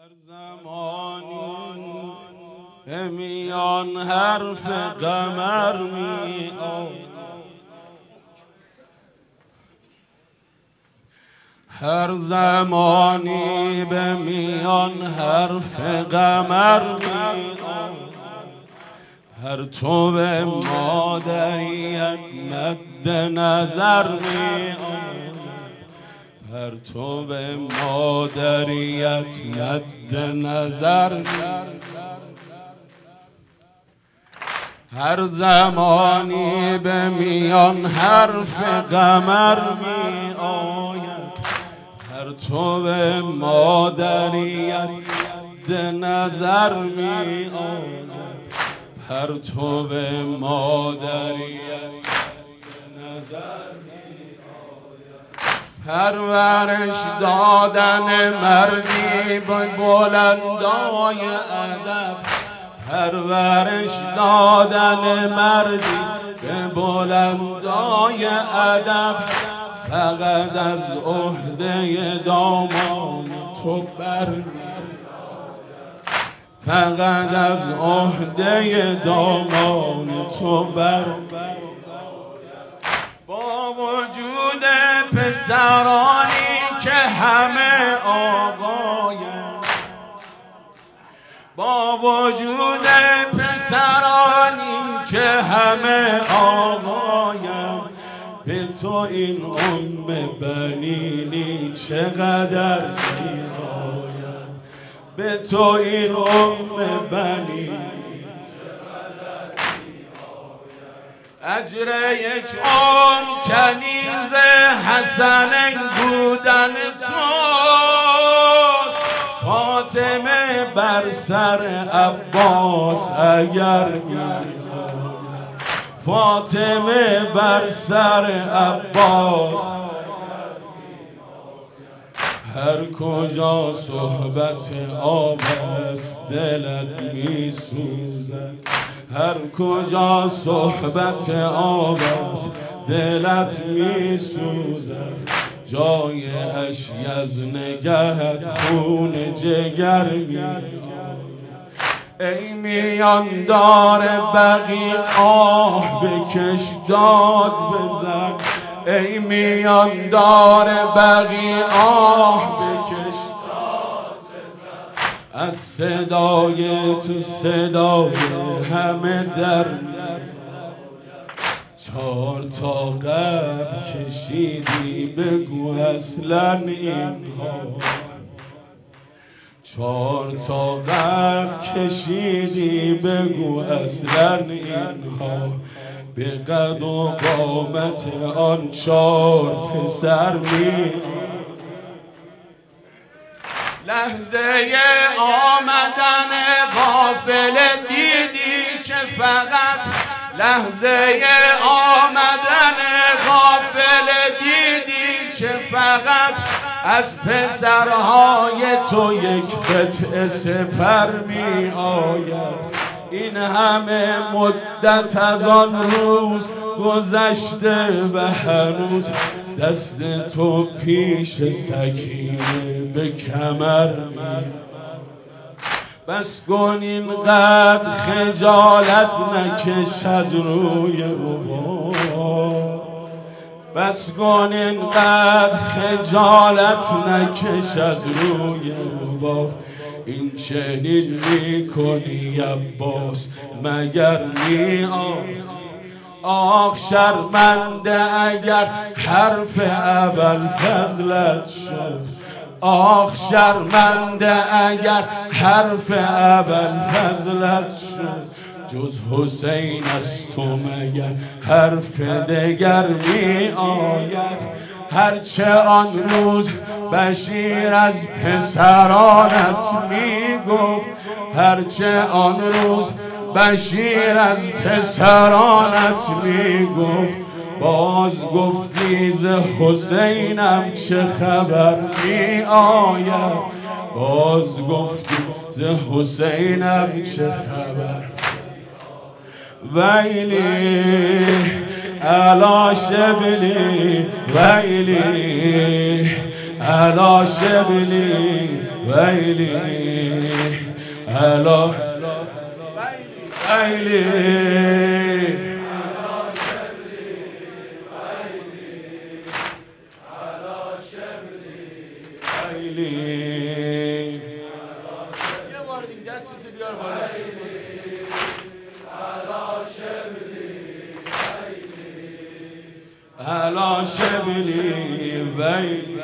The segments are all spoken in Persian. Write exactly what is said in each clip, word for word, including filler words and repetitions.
هر زمانی به میان حرف قمر می آید، هر زمانی به میان حرف قمر می آید، پرتو مادریت مد نظر می آید، پرتو مادریت مد نظر می آید. هر زمانی به میان حرف قمر می آید، پرتو مادریت مد نظر می آید، پرتو مادریت مد نظر می آید. پرورش دادن مردی به بلندای ادب، پرورش دادن مردی به بلندای ادب، فقط از عهده دامان تو برمی‌آید، فقط از عهده دامان تو برمی‌آید. با وجود پسرانی که همه آقایند، با وجود پسرانی که همه آقایند، به تو این ام بنینی چقدر می‌آید، به تو این ام بنینی چقدر می‌آید. اجر یک ام کنیز حسنین بودن توست، فاطمه بر سر عباس اگر می‌آید، فاطمه بر سر عباس. هر کجا صحبت آب است دلت می سوزد، هر کجا صحبت آب است دلت می سوزد. جای اشی از نگهت خون جگر می آید. ای میان دار بقی آه بکش داد بزن، ای میان دار بقی آه بکش داد بزن. از صدای تو صدای همه در میاد، چهار تا قبل کشیدی بگو اصلا اینها، چهار تا قبل کشیدی بگو اصلا اینها. به قد و قامت آن چار پسر می لحظه آمدن قافله دیدی که فقط، لحظه آمدن قافله دیدی که فقط از پسرهای تو یک قطعه سپر می آید. این همه مدت از آن روز گذشته و هنوز دست تو پیش سکینه به کمر می آید. بس کن اینقدر خجالت نکش از روی ربا، بس کن اینقدر خجالت نکش از روی ربا. این چنین می کنی عباس مگر می آید؟ آخ شرمنده اگر حرف ابوالفضلت شد، آخ شرمنده اگر حرف ابوالفضلت شد. جز حسین از تو مگر حرف دگر می آید؟ هرچه آن روز بشیر از پسرانت می گفت، هرچه آن روز بشیر از پسرانت می گفت، باز گفتی ز حسینم چه خبر می آید، باز گفتی ز حسینم چه خبر. ویلی علا شبلی ویلی علا شبلی ويلي ألا ويلي یه بار دیگه دستتو بیار بالا. علا شبلی ویلی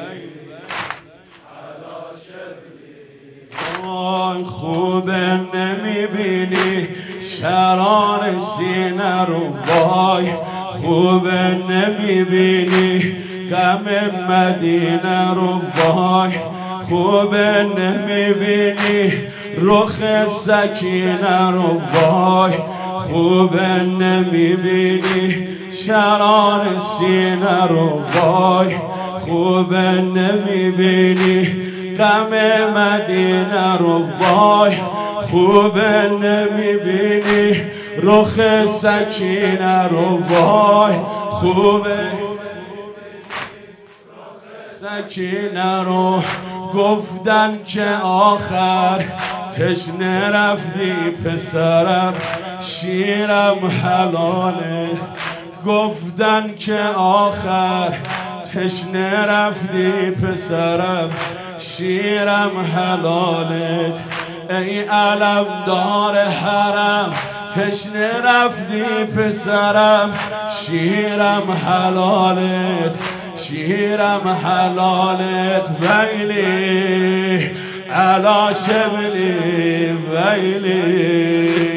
وای خوبه نمیبینی شرار سینه رو، وای خوبه نمیبینی غم مدینه رو، وای خوبه نمیبینی رخ سکینه رو، وای خوبه نمیبینی شرار سینه رو، وای خوبه نمیبینی غم مدینه رو، وای خوبه نمیبینی رخ سکینه رو، وای خوبه سکینه رو. گفتن که آخر تشنه رفتی پسرم شیرم حلاله، گفتن که آخر تشنه رفتی پسرم شیرم حلالت. ای علم دار حرم تشنه رفتی پسرم شیرم حلالت، شیرم حلالت. ویلی علا شبلی ویلی